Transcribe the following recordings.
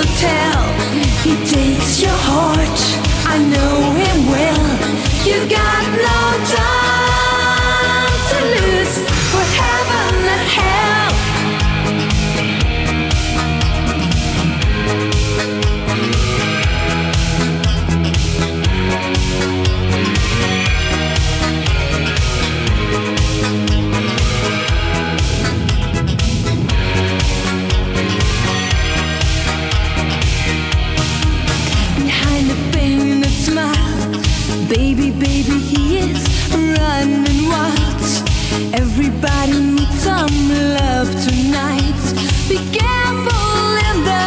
will tell. He takes your heart, I know him well. You got no time to lose for heaven and hell. Behind the painted smile, baby, baby, he is running wild. Everybody needs some love tonight. Be careful in the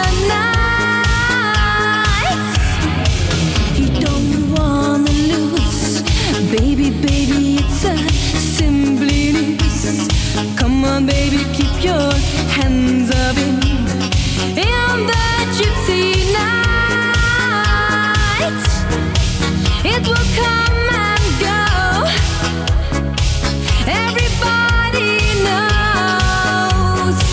night. You don't wanna lose, baby, baby, it's a simply news. Come on, baby, keep your hands up in the gypsy night. It will come and go. Everybody knows.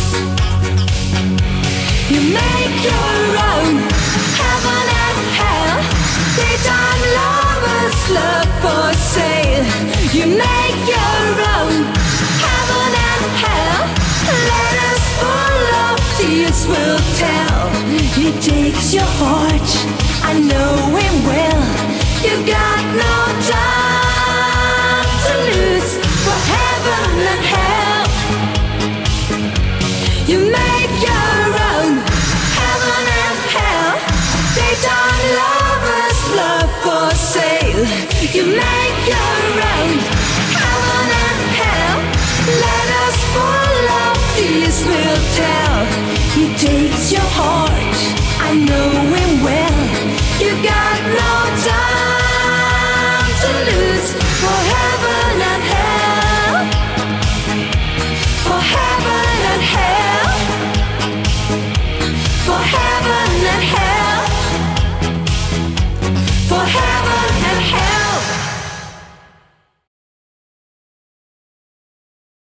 You make your own heaven and hell. Daytime lovers, love for sale. You make your own heaven and hell. Letters full of tears will tell. He takes your heart, I know him well. You got no time to lose for heaven and hell. You make your own heaven and hell. Daytime lovers, love for sale. You make your own heaven and hell. Letters full of tears will tell. He takes your heart, I know